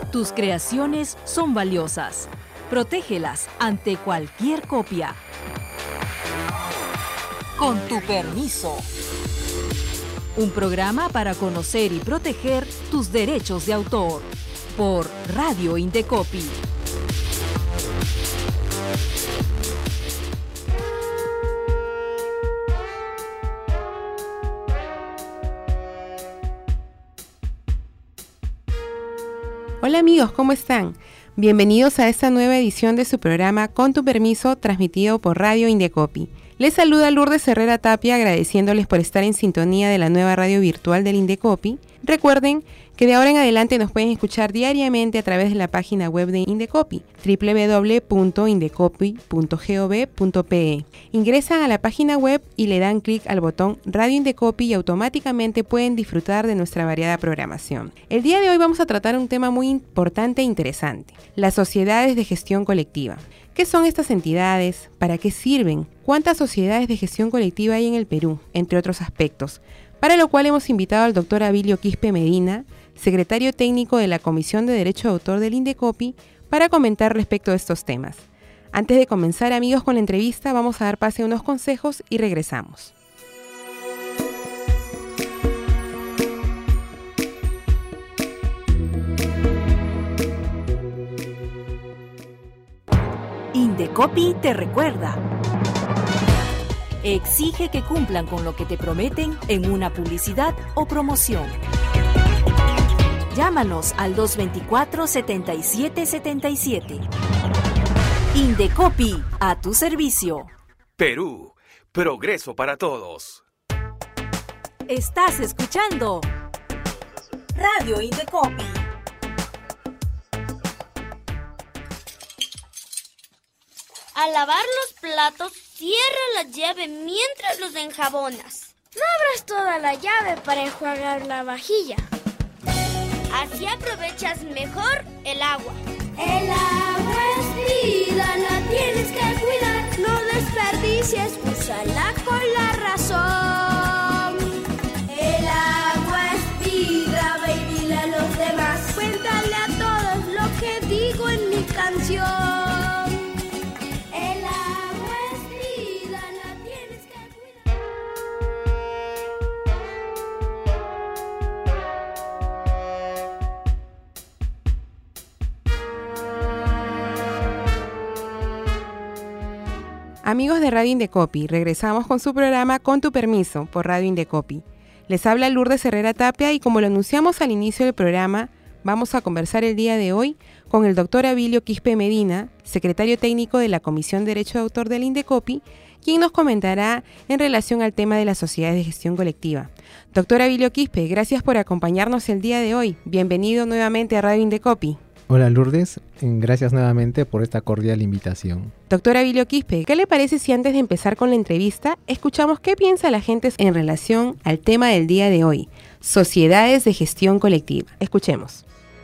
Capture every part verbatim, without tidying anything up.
Tus creaciones son valiosas. Protégelas ante cualquier copia. Con tu permiso. Un programa para conocer y proteger tus derechos de autor. Por Radio Indecopi. Hola amigos, ¿cómo están? Bienvenidos a esta nueva edición de su programa Con tu permiso, transmitido por Radio Indecopi. Les saluda Lourdes Herrera Tapia, agradeciéndoles por estar en sintonía de la nueva radio virtual del Indecopi. Recuerden que de ahora en adelante nos pueden escuchar diariamente a través de la página web de Indecopi, doble u doble u doble u punto indecopi punto gov punto pe. Ingresan a la página web y le dan clic al botón Radio Indecopi y automáticamente pueden disfrutar de nuestra variada programación. El día de hoy vamos a tratar un tema muy importante e interesante: las sociedades de gestión colectiva. ¿Qué son estas entidades? ¿Para qué sirven? ¿Cuántas sociedades de gestión colectiva hay en el Perú? Entre otros aspectos. Para lo cual hemos invitado al doctor Abilio Quispe Medina, secretario técnico de la Comisión de Derecho de Autor del Indecopi, para comentar respecto de estos temas. Antes de comenzar, amigos, con la entrevista, vamos a dar pase a unos consejos y regresamos. Indecopi te recuerda. Exige que cumplan con lo que te prometen en una publicidad o promoción. Llámanos al dos dos cuatro, setenta y siete setenta y siete. Indecopi, a tu servicio. Perú, progreso para todos. Estás escuchando Radio Indecopi. Al lavar los platos, cierra la llave mientras los enjabonas. No abras toda la llave para enjuagar la vajilla. Así aprovechas mejor el agua. El agua es vida, la tienes que cuidar. No desperdicies, úsala con la razón. El agua es vida, ve y dile a los demás. Cuéntale a todos lo que digo en mi canción. Amigos de Radio Indecopi, regresamos con su programa Con tu permiso por Radio Indecopi. Les habla Lourdes Herrera Tapia y como lo anunciamos al inicio del programa, vamos a conversar el día de hoy con el doctor Abilio Quispe Medina, secretario técnico de la Comisión de Derecho de Autor del Indecopi, quien nos comentará en relación al tema de las sociedades de gestión colectiva. Doctor Abilio Quispe, gracias por acompañarnos el día de hoy. Bienvenido nuevamente a Radio Indecopi. Hola Lourdes, gracias nuevamente por esta cordial invitación. Doctor Abilio Quispe, ¿qué le parece si antes de empezar con la entrevista escuchamos qué piensa la gente en relación al tema del día de hoy, sociedades de gestión colectiva? Escuchemos.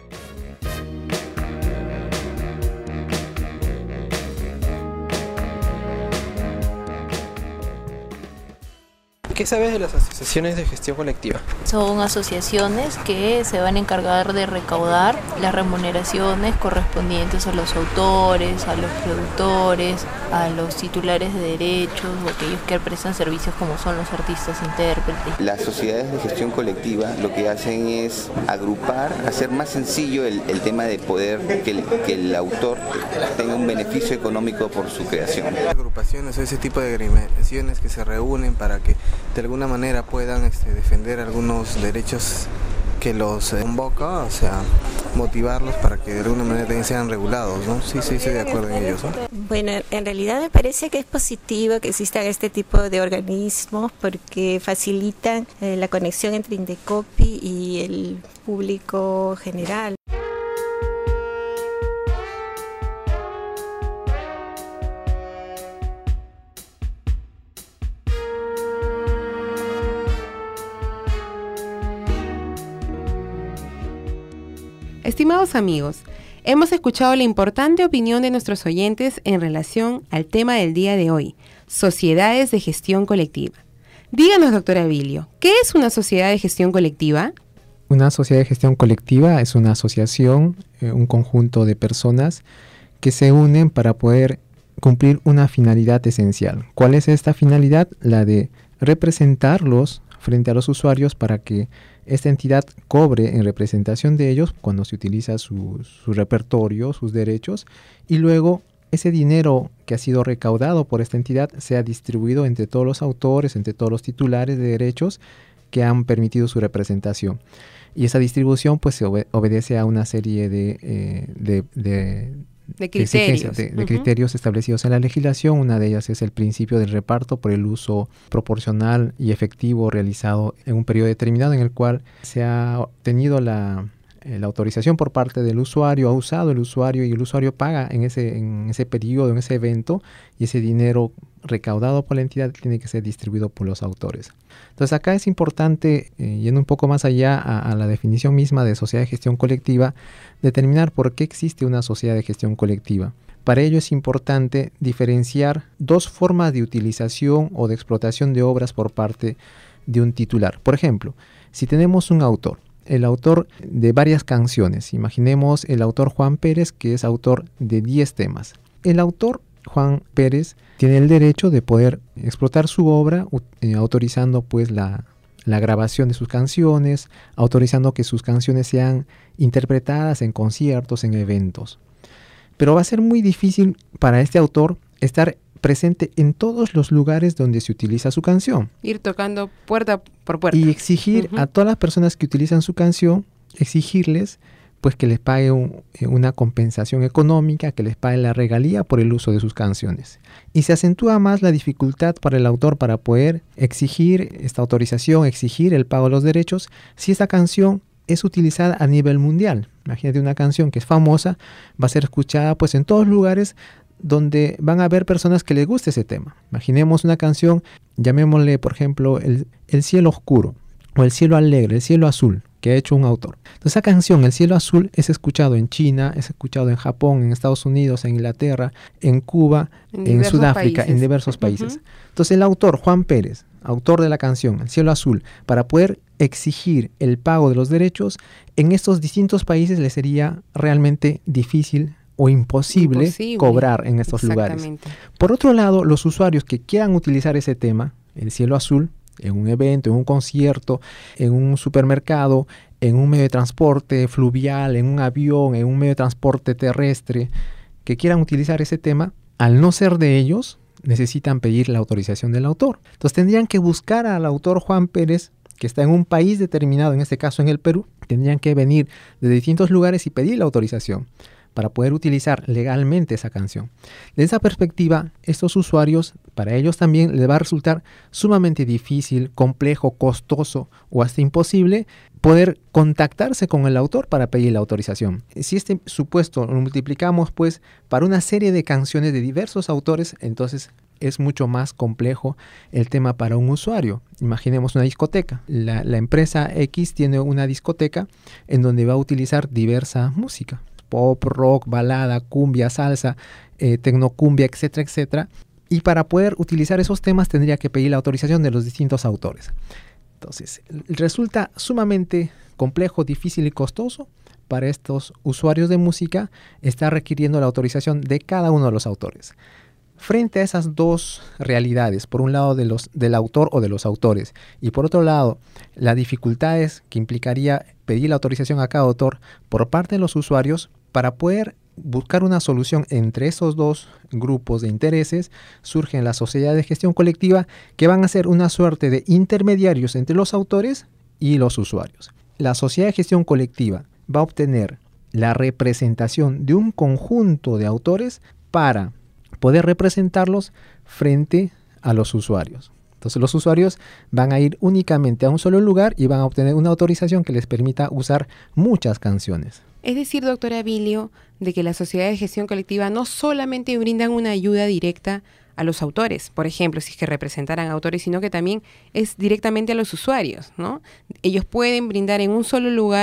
¿Qué sabes de las asociaciones de gestión colectiva? Son asociaciones que se van a encargar de recaudar las remuneraciones correspondientes a los autores, a los productores, a los titulares de derechos o aquellos que prestan servicios como son los artistas intérpretes. Las sociedades de gestión colectiva lo que hacen es agrupar, hacer más sencillo el, el tema de poder que el, que el autor tenga un beneficio económico por su creación. Agrupaciones o ese tipo de agremiaciones que se reúnen para que de alguna manera puedan este, defender algunos derechos que los eh, convoca, o sea, motivarlos para que de alguna manera también sean regulados, ¿no? Sí, sí, estoy de acuerdo en ellos, ¿no? Bueno, en realidad me parece que es positivo que existan este tipo de organismos porque facilitan eh, la conexión entre Indecopi y el público general. Estimados amigos, hemos escuchado la importante opinión de nuestros oyentes en relación al tema del día de hoy, sociedades de gestión colectiva. Díganos, doctor Abilio, ¿qué es una sociedad de gestión colectiva? Una sociedad de gestión colectiva es una asociación, eh, un conjunto de personas que se unen para poder cumplir una finalidad esencial. ¿Cuál es esta finalidad? La de representarlos frente a los usuarios para que esta entidad cobre en representación de ellos cuando se utiliza su, su repertorio, sus derechos, y luego ese dinero que ha sido recaudado por esta entidad sea distribuido entre todos los autores, entre todos los titulares de derechos que han permitido su representación. Y esa distribución pues se obede- obedece a una serie de, eh, de, de, de criterios, de, de uh-huh. criterios establecidos en la legislación. Una de ellas es el principio del reparto por el uso proporcional y efectivo realizado en un periodo determinado en el cual se ha tenido la, eh, la autorización por parte del usuario, ha usado el usuario y el usuario paga en ese, en ese periodo, en ese evento, y ese dinero recaudado por la entidad tiene que ser distribuido por los autores. Entonces acá es importante, eh, yendo un poco más allá a, a la definición misma de sociedad de gestión colectiva, determinar por qué existe una sociedad de gestión colectiva. Para ello es importante diferenciar dos formas de utilización o de explotación de obras por parte de un titular. Por ejemplo, si tenemos un autor, el autor de varias canciones, imaginemos el autor Juan Pérez, que es autor de diez temas. El autor Juan Pérez tiene el derecho de poder explotar su obra eh, autorizando pues la, la grabación de sus canciones, autorizando que sus canciones sean interpretadas en conciertos, en eventos. Pero va a ser muy difícil para este autor estar presente en todos los lugares donde se utiliza su canción. Ir tocando puerta por puerta. Y exigir uh-huh. a todas las personas que utilizan su canción, exigirles pues que les pague un, una compensación económica, que les pague la regalía por el uso de sus canciones. Y se acentúa más la dificultad para el autor para poder exigir esta autorización, exigir el pago de los derechos, si esta canción es utilizada a nivel mundial. Imagínate una canción que es famosa, va a ser escuchada pues en todos lugares donde van a haber personas que les guste ese tema. Imaginemos una canción, llamémosle por ejemplo el, el cielo oscuro, o el cielo alegre, el cielo azul, que ha hecho un autor. Entonces esa canción, El cielo azul, es escuchado en China, es escuchado en Japón, en Estados Unidos, en Inglaterra, en Cuba, en, en Sudáfrica, países. en diversos países. Uh-huh. Entonces el autor, Juan Pérez, autor de la canción El cielo azul, para poder exigir el pago de los derechos, en estos distintos países le sería realmente difícil o imposible, imposible. cobrar en estos lugares. Por otro lado, los usuarios que quieran utilizar ese tema, El cielo azul, en un evento, en un concierto, en un supermercado, en un medio de transporte fluvial, en un avión, en un medio de transporte terrestre, que quieran utilizar ese tema, al no ser de ellos, necesitan pedir la autorización del autor. Entonces tendrían que buscar al autor Juan Pérez, que está en un país determinado, en este caso en el Perú, tendrían que venir de distintos lugares y pedir la autorización para poder utilizar legalmente esa canción. Desde esa perspectiva, estos usuarios, para ellos también les va a resultar sumamente difícil, complejo, costoso o hasta imposible poder contactarse con el autor para pedir la autorización. Si este supuesto lo multiplicamos pues para una serie de canciones de diversos autores, entonces es mucho más complejo el tema para un usuario. Imaginemos una discoteca. La, la empresa X tiene una discoteca en donde va a utilizar diversa música. Pop, rock, balada, cumbia, salsa, eh, tecnocumbia, etcétera, etcétera. Y para poder utilizar esos temas tendría que pedir la autorización de los distintos autores. Entonces, resulta sumamente complejo, difícil y costoso para estos usuarios de música estar requiriendo la autorización de cada uno de los autores. Frente a esas dos realidades, por un lado de los, del autor o de los autores, y por otro lado, las dificultades que implicaría pedir la autorización a cada autor por parte de los usuarios, para poder buscar una solución entre esos dos grupos de intereses, surgen las sociedades de gestión colectiva que van a ser una suerte de intermediarios entre los autores y los usuarios. La sociedad de gestión colectiva va a obtener la representación de un conjunto de autores para poder representarlos frente a los usuarios. Entonces los usuarios van a ir únicamente a un solo lugar y van a obtener una autorización que les permita usar muchas canciones. Es decir, doctor Abilio, de que las sociedades de gestión colectiva no solamente brindan una ayuda directa a los autores, por ejemplo, si es que representaran autores, sino que también es directamente a los usuarios, ¿no? Ellos pueden brindar en un solo lugar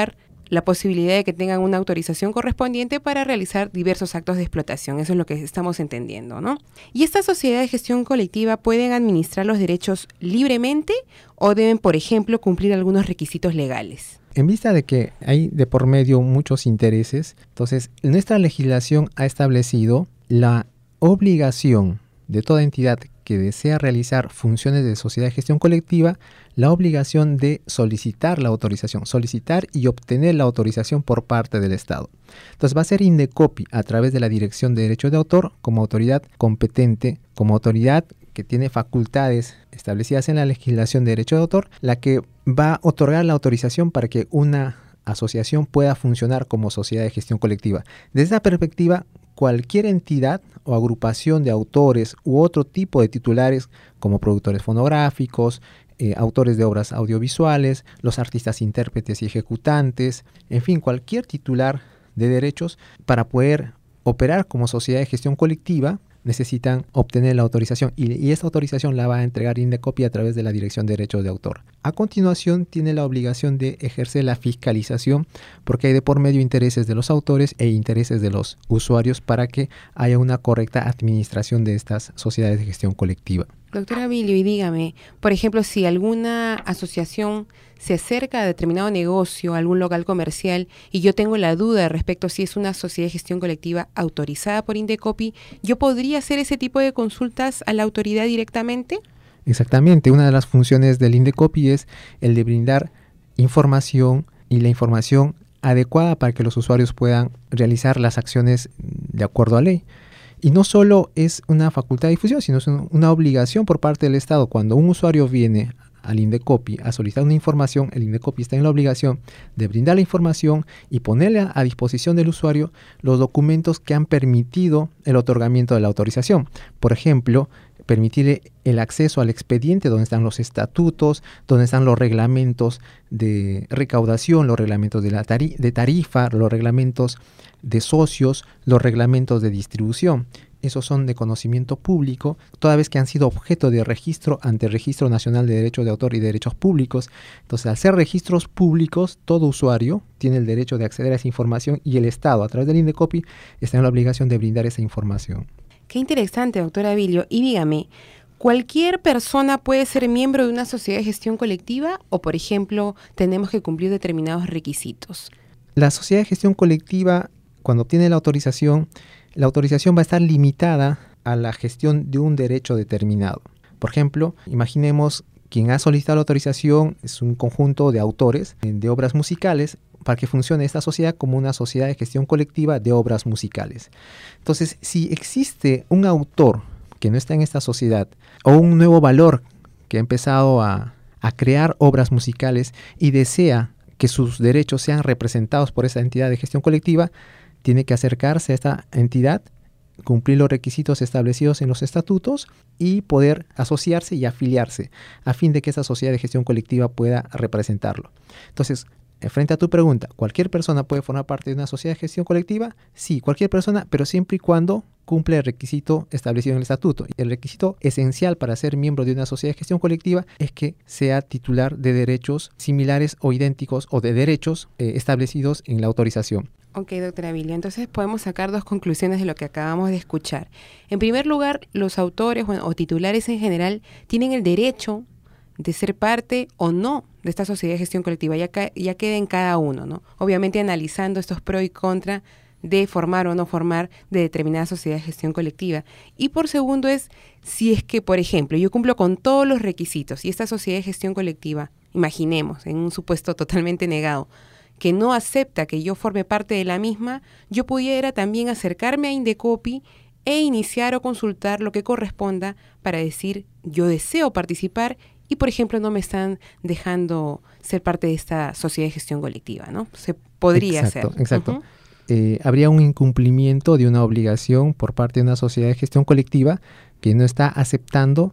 la posibilidad de que tengan una autorización correspondiente para realizar diversos actos de explotación. Eso es lo que estamos entendiendo, ¿no? ¿Y estas sociedades de gestión colectiva pueden administrar los derechos libremente o deben, por ejemplo, cumplir algunos requisitos legales? En vista de que hay de por medio muchos intereses, entonces nuestra legislación ha establecido la obligación de toda entidad que desea realizar funciones de sociedad de gestión colectiva, la obligación de solicitar la autorización, solicitar y obtener la autorización por parte del Estado. Entonces va a ser Indecopi a través de la Dirección de Derechos de Autor como autoridad competente, como autoridad que tiene facultades establecidas en la legislación de derecho de autor, la que va a otorgar la autorización para que una asociación pueda funcionar como sociedad de gestión colectiva. Desde esa perspectiva, cualquier entidad o agrupación de autores u otro tipo de titulares como productores fonográficos, eh, autores de obras audiovisuales, los artistas intérpretes y ejecutantes, en fin, cualquier titular de derechos, para poder operar como sociedad de gestión colectiva, necesitan obtener la autorización y, y esta autorización la va a entregar Indecopi a través de la Dirección de Derechos de Autor. A continuación tiene la obligación de ejercer la fiscalización porque hay de por medio intereses de los autores e intereses de los usuarios para que haya una correcta administración de estas sociedades de gestión colectiva. Doctora Abilio, y dígame, por ejemplo, si alguna asociación se acerca a determinado negocio, a algún local comercial, y yo tengo la duda respecto a si es una sociedad de gestión colectiva autorizada por Indecopi, ¿yo podría hacer ese tipo de consultas a la autoridad directamente? Exactamente, una de las funciones del Indecopi es el de brindar información y la información adecuada para que los usuarios puedan realizar las acciones de acuerdo a ley. Y no solo es una facultad de difusión, sino es una obligación por parte del Estado. Cuando un usuario viene al Indecopi a solicitar una información, el Indecopi está en la obligación de brindar la información y ponerle a disposición del usuario los documentos que han permitido el otorgamiento de la autorización. Por ejemplo, permitirle el acceso al expediente donde están los estatutos, donde están los reglamentos de recaudación, los reglamentos de, la tari- de tarifa, los reglamentos de socios, los reglamentos de distribución. Esos son de conocimiento público, toda vez que han sido objeto de registro ante el Registro Nacional de Derechos de Autor y Derechos Públicos. Entonces, al ser registros públicos, todo usuario tiene el derecho de acceder a esa información y el Estado, a través del Indecopi, está en la obligación de brindar esa información. Qué interesante, doctora Abilio. Y dígame, ¿cualquier persona puede ser miembro de una sociedad de gestión colectiva o, por ejemplo, tenemos que cumplir determinados requisitos? La sociedad de gestión colectiva, cuando obtiene la autorización, la autorización va a estar limitada a la gestión de un derecho determinado. Por ejemplo, imaginemos quien ha solicitado la autorización es un conjunto de autores de obras musicales para que funcione esta sociedad como una sociedad de gestión colectiva de obras musicales. Entonces, si existe un autor que no está en esta sociedad o un nuevo valor que ha empezado a, a crear obras musicales y desea que sus derechos sean representados por esa entidad de gestión colectiva, tiene que acercarse a esta entidad, cumplir los requisitos establecidos en los estatutos y poder asociarse y afiliarse a fin de que esa sociedad de gestión colectiva pueda representarlo. Entonces, frente a tu pregunta, ¿cualquier persona puede formar parte de una sociedad de gestión colectiva? Sí, cualquier persona, pero siempre y cuando cumple el requisito establecido en el estatuto. El requisito esencial para ser miembro de una sociedad de gestión colectiva es que sea titular de derechos similares o idénticos o de derechos eh, establecidos en la autorización. Ok, doctora Abilio, entonces podemos sacar dos conclusiones de lo que acabamos de escuchar. En primer lugar, los autores bueno, o titulares en general tienen el derecho de ser parte o no de esta sociedad de gestión colectiva, ya, ca- ya queda en cada uno, ¿no? Obviamente analizando estos pros y contras de formar o no formar de determinada sociedad de gestión colectiva. Y por segundo es, si es que, por ejemplo, yo cumplo con todos los requisitos y esta sociedad de gestión colectiva, imaginemos, en un supuesto totalmente negado, que no acepta que yo forme parte de la misma, yo pudiera también acercarme a Indecopi e iniciar o consultar lo que corresponda para decir, yo deseo participar y, por ejemplo, no me están dejando ser parte de esta sociedad de gestión colectiva, ¿no? Se podría exacto, hacer. Exacto, Uh-huh. eh, habría un incumplimiento de una obligación por parte de una sociedad de gestión colectiva que no está aceptando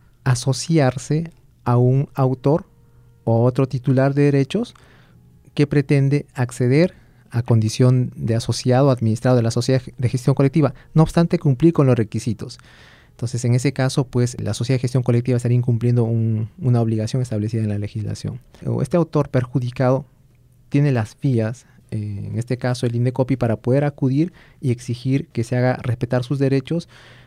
asociarse a un autor o otro titular de derechos que pretende acceder a condición de asociado o administrado de la sociedad de gestión colectiva, no obstante cumplir con los requisitos. Entonces, en ese caso, pues la sociedad de gestión colectiva estaría incumpliendo un, una obligación establecida en la legislación. Este autor perjudicado tiene las vías, eh, en este caso el INDECOPI, para poder acudir y exigir que se haga respetar sus derechos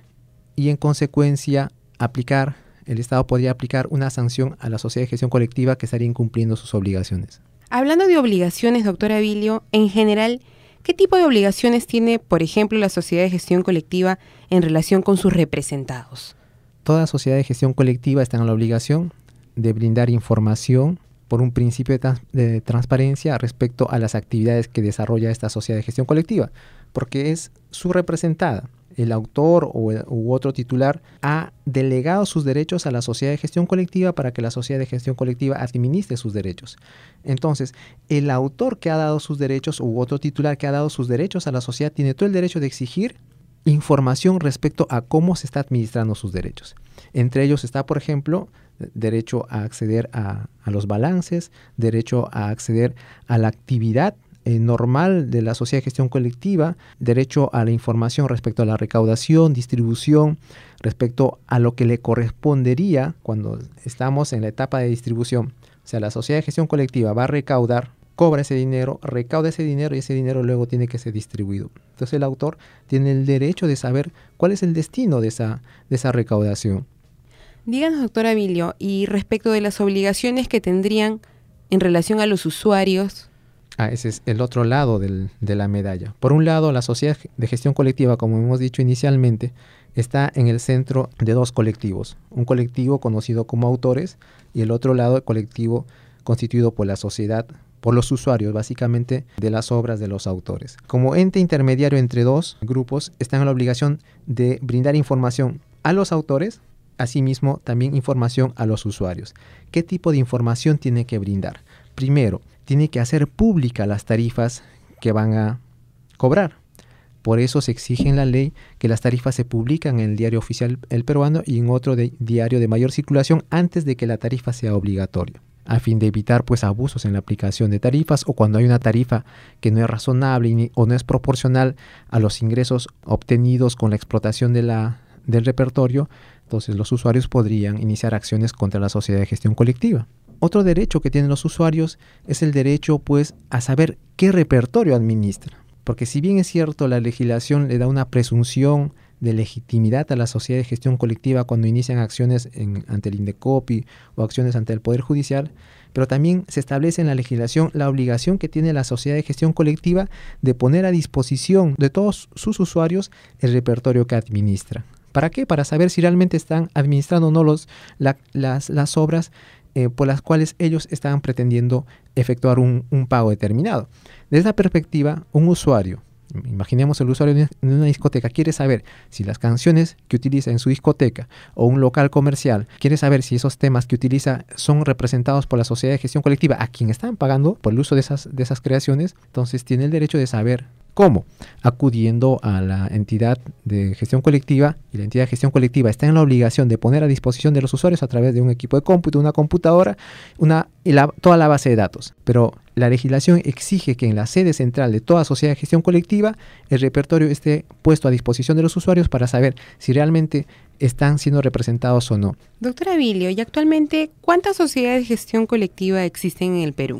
y en consecuencia aplicar, el Estado podría aplicar una sanción a la sociedad de gestión colectiva que estaría incumpliendo sus obligaciones. Hablando de obligaciones, doctor Abilio, en general, ¿qué tipo de obligaciones tiene, por ejemplo, la sociedad de gestión colectiva en relación con sus representados? Toda sociedad de gestión colectiva está en la obligación de brindar información por un principio de, trans de transparencia respecto a las actividades que desarrolla esta sociedad de gestión colectiva, porque es su representada. El autor o el, u otro titular ha delegado sus derechos a la sociedad de gestión colectiva para que la sociedad de gestión colectiva administre sus derechos. Entonces, el autor que ha dado sus derechos u otro titular que ha dado sus derechos a la sociedad tiene todo el derecho de exigir información respecto a cómo se está administrando sus derechos. Entre ellos está, por ejemplo, derecho a acceder a, a los balances, derecho a acceder a la actividad Eh, normal de la sociedad de gestión colectiva, derecho a la información respecto a la recaudación, distribución, respecto a lo que le correspondería cuando estamos en la etapa de distribución. O sea, la sociedad de gestión colectiva va a recaudar, cobra ese dinero, recauda ese dinero y ese dinero luego tiene que ser distribuido. Entonces el autor tiene el derecho de saber cuál es el destino de esa, de esa recaudación. Díganos, doctor Abilio, y respecto de las obligaciones que tendrían en relación a los usuarios. Ah, ese es el otro lado del, de la medalla. Por un lado, la sociedad de gestión colectiva, como hemos dicho inicialmente, está en el centro de dos colectivos. Un colectivo conocido como autores y el otro lado, el colectivo constituido por la sociedad, por los usuarios, básicamente, de las obras de los autores. Como ente intermediario entre dos grupos, están en la obligación de brindar información a los autores, asimismo también información a los usuarios. ¿Qué tipo de información tiene que brindar? Primero, tiene que hacer pública las tarifas que van a cobrar. Por eso se exige en la ley que las tarifas se publican en el diario oficial El Peruano y en otro de, diario de mayor circulación antes de que la tarifa sea obligatoria, a fin de evitar pues abusos en la aplicación de tarifas o cuando hay una tarifa que no es razonable ni, o no es proporcional a los ingresos obtenidos con la explotación de la, del repertorio, entonces los usuarios podrían iniciar acciones contra la sociedad de gestión colectiva. Otro derecho que tienen los usuarios es el derecho pues a saber qué repertorio administra, porque si bien es cierto la legislación le da una presunción de legitimidad a la sociedad de gestión colectiva cuando inician acciones en, ante el INDECOPI o acciones ante el Poder Judicial, pero también se establece en la legislación la obligación que tiene la sociedad de gestión colectiva de poner a disposición de todos sus usuarios el repertorio que administra. ¿Para qué? Para saber si realmente están administrando o no los, la, las, las obras Eh, por las cuales ellos estaban pretendiendo efectuar un, un pago determinado. Desde esa perspectiva, un usuario, imaginemos el usuario de una discoteca, quiere saber si las canciones que utiliza en su discoteca o un local comercial, quiere saber si esos temas que utiliza son representados por la sociedad de gestión colectiva a quien están pagando por el uso de esas, de esas creaciones, entonces tiene el derecho de saber ¿cómo? Acudiendo a la entidad de gestión colectiva, y la entidad de gestión colectiva está en la obligación de poner a disposición de los usuarios a través de un equipo de cómputo, una computadora, una, y la, toda la base de datos. Pero la legislación exige que en la sede central de toda sociedad de gestión colectiva el repertorio esté puesto a disposición de los usuarios para saber si realmente están siendo representados o no. Doctor Abilio, ¿y actualmente cuántas sociedades de gestión colectiva existen en el Perú?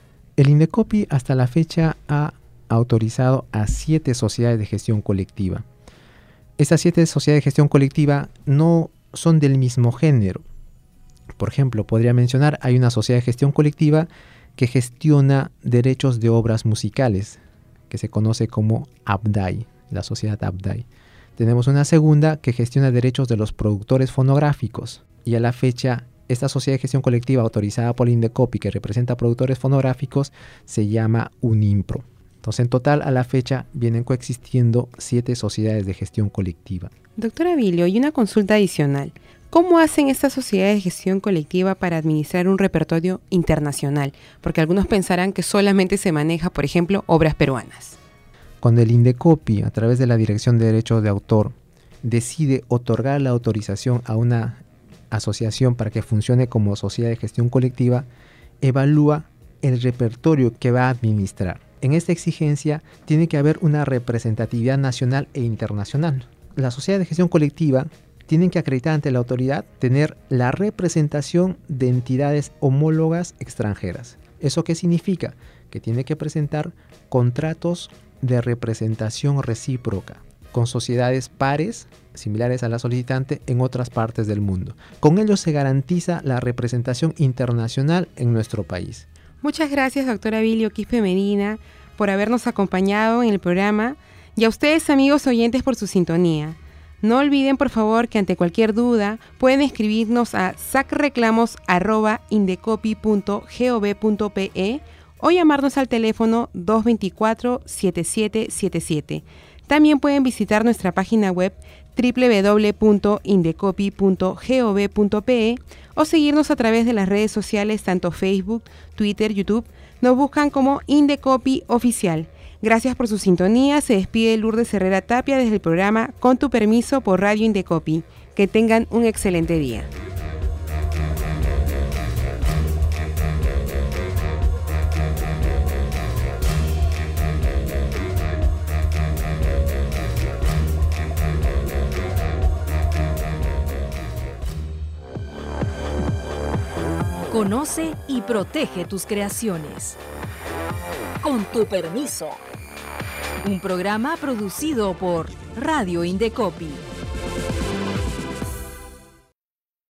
El INDECOPI hasta la fecha ha autorizado a siete sociedades de gestión colectiva. Estas siete sociedades de gestión colectiva no son del mismo género. Por ejemplo, podría mencionar, hay una sociedad de gestión colectiva que gestiona derechos de obras musicales, que se conoce como ABDAI, la sociedad ABDAI. Tenemos una segunda que gestiona derechos de los productores fonográficos, y a la fecha esta sociedad de gestión colectiva autorizada por el INDECOPI que representa productores fonográficos se llama UNIMPRO. Entonces, en total, a la fecha, vienen coexistiendo siete sociedades de gestión colectiva. Doctor Abilio, y una consulta adicional. ¿Cómo hacen estas sociedades de gestión colectiva para administrar un repertorio internacional? Porque algunos pensarán que solamente se maneja, por ejemplo, obras peruanas. Cuando el INDECOPI, a través de la Dirección de Derechos de Autor, decide otorgar la autorización a una asociación para que funcione como sociedad de gestión colectiva, evalúa el repertorio que va a administrar. En esta exigencia tiene que haber una representatividad nacional e internacional. La sociedad de gestión colectiva tiene que acreditar ante la autoridad tener la representación de entidades homólogas extranjeras. ¿Eso qué significa? Que tiene que presentar contratos de representación recíproca con sociedades pares similares a la solicitante en otras partes del mundo. Con ello se garantiza la representación internacional en nuestro país. Muchas gracias, doctora Bilio Quispe Medina, por habernos acompañado en el programa, y a ustedes, amigos oyentes, por su sintonía. No olviden, por favor, que ante cualquier duda pueden escribirnos a sacreclamos arroba indecopi punto gov punto pe o llamarnos al teléfono dos dos cuatro, siete siete siete siete. También pueden visitar nuestra página web doble u doble u doble u punto indecopi punto gov punto pe o seguirnos a través de las redes sociales, tanto Facebook, Twitter, YouTube. Nos buscan como Indecopi Oficial. Gracias por su sintonía. Se despide Lourdes Herrera Tapia desde el programa Con tu permiso por Radio Indecopi. Que tengan un excelente día. Conoce y protege tus creaciones. Con tu permiso. Un programa producido por Radio Indecopi.